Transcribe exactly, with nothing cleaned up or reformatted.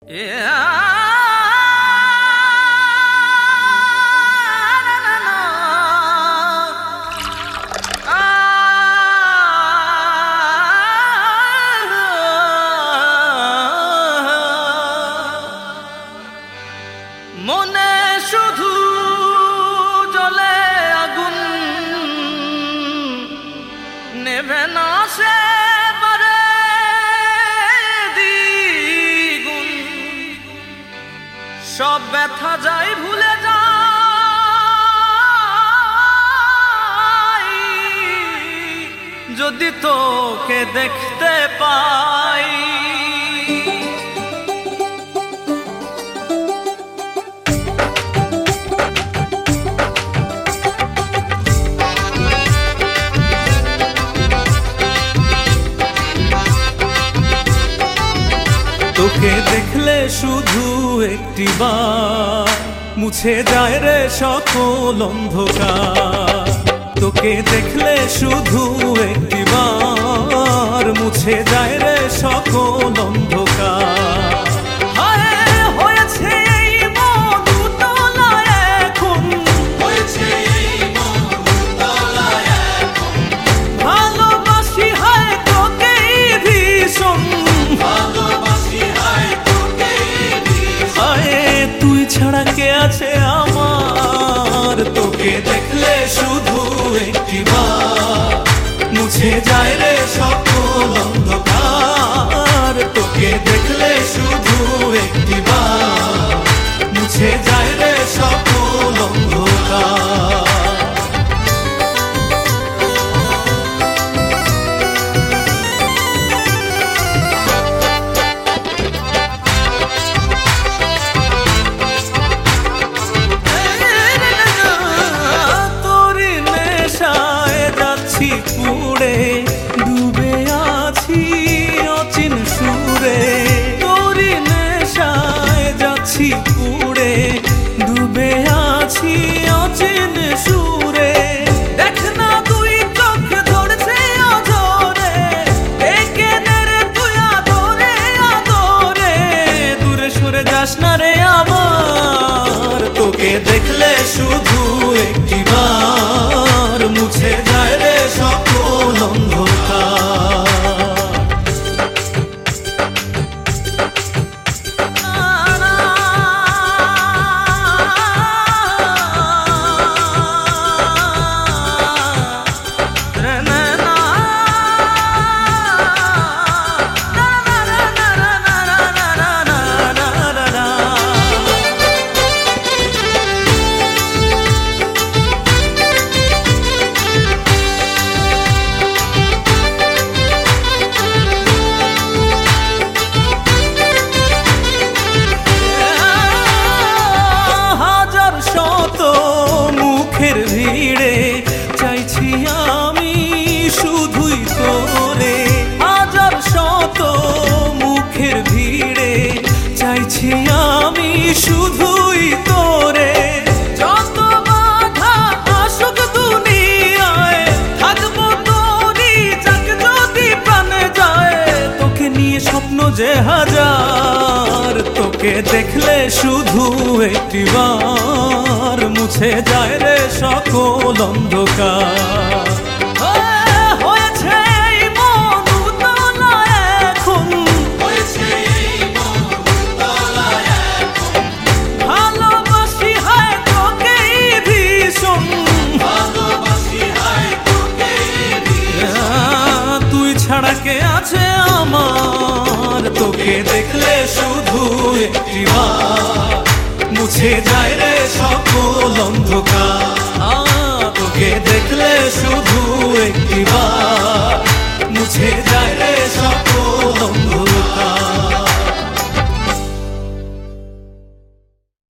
মনে শুধু জ্বলে আগুন, নেভে না সে পারে দ্বিগুণ। সব ব্যথা যাই ভুলে যাই যদি তোকে দেখতে পাই। তোকে দেখলে শুধু একটি বার মুছে যায় রে সকল অন্ধকার। তোকে দেখলে শুধু একটি বার মুছে যায় রে সকল অন্ধকার। ছাড়া কে আছে আমার, তোকে দেখলে শুধু একটি বার মুছে যায় রে সকল অন্ধকার। তোকে দেখলে শুধু একটি বার মুছে যায় রে সকল অন্ধকার। পুড়ে ডুবে আছি অচিন সুরে, তোরি নেশায় যাচ্ছি পুড়ে ডুবে আছি অচিন সুরে। দেখ না তুই চোখ ধরছে অজরে, একে রে তুই আদরে আদরে, দূরে সরে যাস না রে আমার। তোকে দেখলে শুধু একটি বার মুছে যায় রে সকল অন্ধকার। মুখের ভিড়ে চাইছি আমি শুধুই তোরে, হাজার শত মুখের ভিড়ে চাইছি আমি শুধুই তোরে। যত বাধা আসুক দুনিয়ায় থাকবো তোরই যাক যদি প্রাণে যায়। তোকে নিয়ে স্বপ্ন যে হাজার, তোকে দেখলে শুধু একটি বার মুছে যায় রে সকল অন্ধকার। হয়েছে এই মন উতলা এখন, ভালোবাসি হায় তোকে ভীষণ। তুই ছাড়া কে আছে আমার, তোকে দেখলে শুধু একটি বার মুছে যায় রে সকল অন্ধকার। তোকে দেখলে শুধু